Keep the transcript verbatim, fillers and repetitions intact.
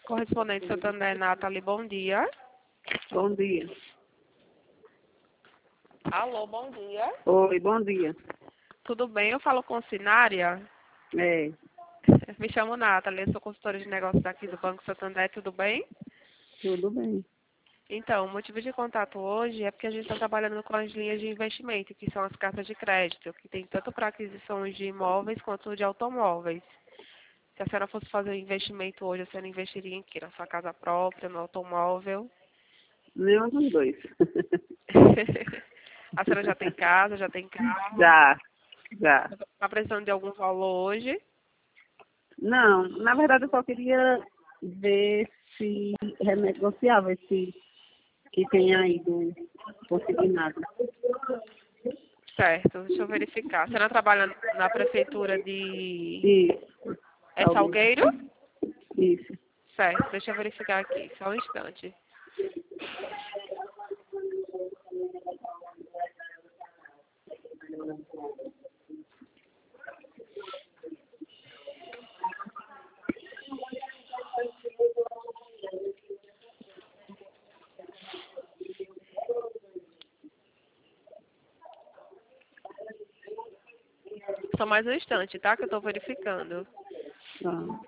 Correspondente Santander, Nathalie, bom dia. Bom dia. Alô, bom dia. Oi, bom dia. Tudo bem? Eu falo com Sinária. É, Me chamo Nathalie, eu sou consultora de negócios aqui do Banco Santander, tudo bem? tudo bem. Então, o motivo de contato hoje é porque a gente está trabalhando com as linhas de investimento, que são as cartas de crédito, que tem tanto para aquisições de imóveis quanto de automóveis. Se a senhora fosse fazer um investimento hoje, a senhora investiria em quê? Na sua casa própria, no automóvel? Nenhum dos dois. A senhora já tem casa, já tem carro? Já, já. Está precisando de algum valor hoje? Não, na verdade eu só queria ver se renegociava esse que tem aí do consignado. Certo, deixa eu verificar. A senhora trabalha na prefeitura de Isso, é talvez. Salgueiro? Isso. Certo, deixa eu verificar aqui, só um instante. Só mais um instante, tá? Que eu estou verificando. Tá.